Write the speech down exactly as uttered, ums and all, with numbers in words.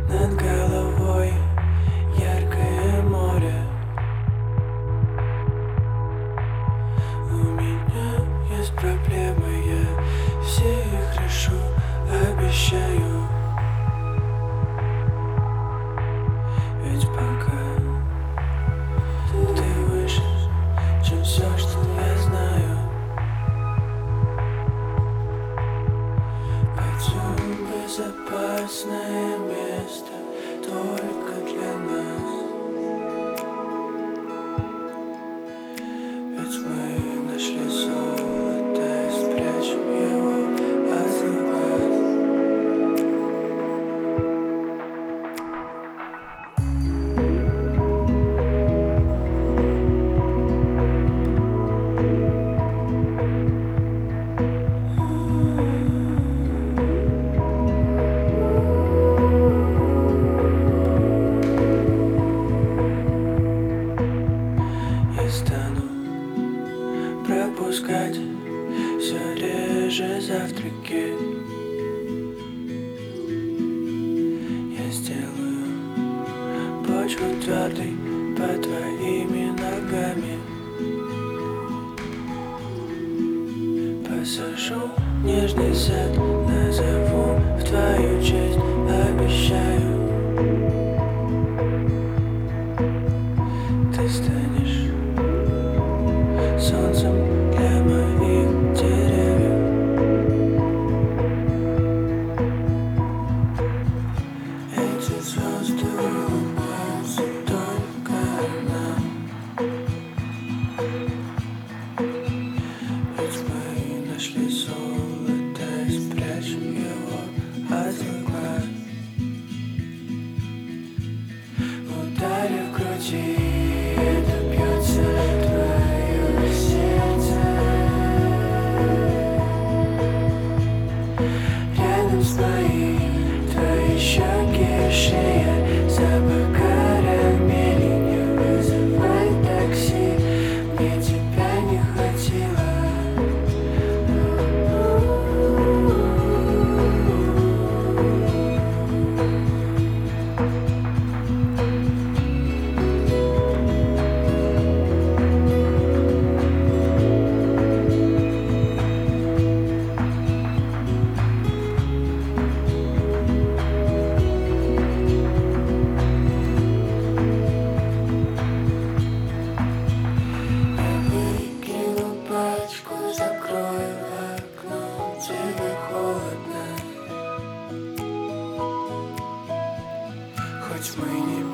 над головой яркое море. У меня есть проблемы, я все их решу, обещаю. Ведь пока ты выше, чем все, что я знаю. Пойдем в безопасное место только для нас. Ведь мы нашли золото и спрячем его от злых глаз. Я стану пропускать все реже завтраки. Я сделаю почву твердой под твоими ногами. Посажу нежный сад, назову в твою честь, обещаю. Ты станешь солнцем для моих деревьев. Эти звезды улыбаются только нам. Ведь мы нашли золото и спрячем его от злых глаз. Ударь в груди, это бьется твое сердце. Рядом с моим твои щеки и шея, запах карамели. Не вызывай такси, мне тебя не хватило. Закрою окно, тебе холодно. Хоть мы не